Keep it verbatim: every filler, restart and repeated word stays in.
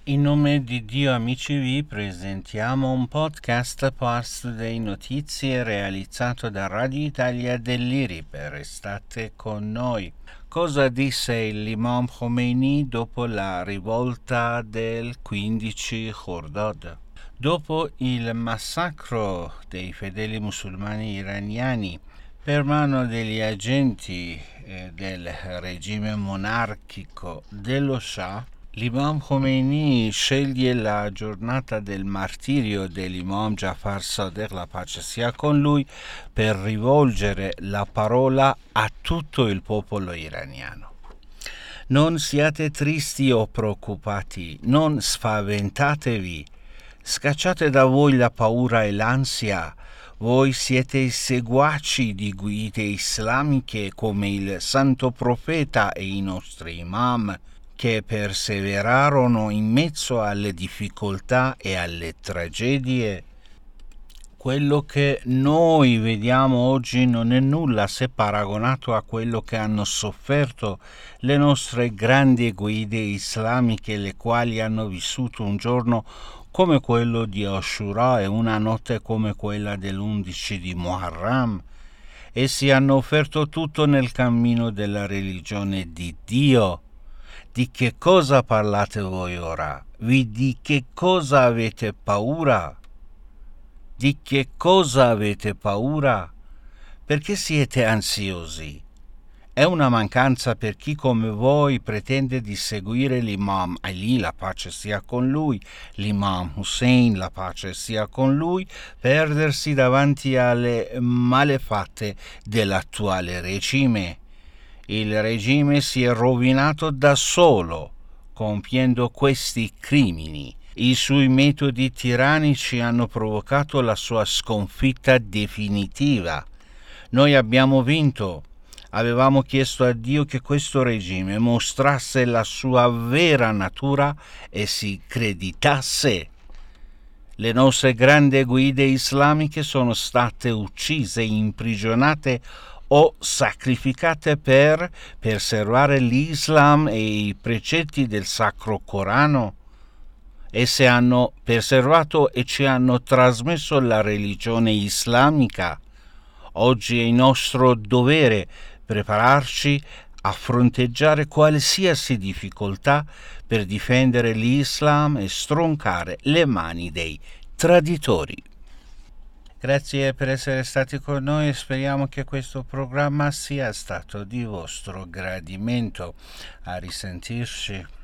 In nome di Dio, amici, vi presentiamo un podcast a posto delle notizie realizzato da Radio Italia dell'I R I P. Restate con noi. Cosa disse l'Imam Khomeini dopo la rivolta del quindici Khordad? Dopo il massacro dei fedeli musulmani iraniani per mano degli agenti eh, del regime monarchico dello Shah, l'Imam Khomeini sceglie la giornata del martirio dell'Imam Jafar Sadiq, la pace sia con lui, per rivolgere la parola a tutto il popolo iraniano. Non siate tristi o preoccupati, non spaventatevi, scacciate da voi la paura e l'ansia. Voi siete i seguaci di guide islamiche come il santo profeta e i nostri imam, che perseverarono in mezzo alle difficoltà e alle tragedie. Quello che noi vediamo oggi non è nulla se paragonato a quello che hanno sofferto le nostre grandi guide islamiche, le quali hanno vissuto un giorno come quello di Ashura e una notte come quella dell'undici di Muharram. Essi hanno offerto tutto nel cammino della religione di Dio. Di che cosa parlate voi ora? Vi di che cosa avete paura? Di che cosa avete paura? Perché siete ansiosi? È una mancanza per chi come voi pretende di seguire l'Imam Ali, la pace sia con lui, l'Imam Hussein, la pace sia con lui, perdersi davanti alle malefatte dell'attuale regime. Il regime si è rovinato da solo, compiendo questi crimini. I suoi metodi tirannici hanno provocato la sua sconfitta definitiva. Noi abbiamo vinto. Avevamo chiesto a Dio che questo regime mostrasse la sua vera natura e si screditasse. Le nostre grandi guide islamiche sono state uccise, imprigionate o sacrificate per preservare l'Islam e i precetti del Sacro Corano. Esse hanno preservato e ci hanno trasmesso la religione islamica. Oggi è il nostro dovere prepararci a fronteggiare qualsiasi difficoltà per difendere l'Islam e stroncare le mani dei traditori. Grazie per essere stati con noi e speriamo che questo programma sia stato di vostro gradimento. A risentirci.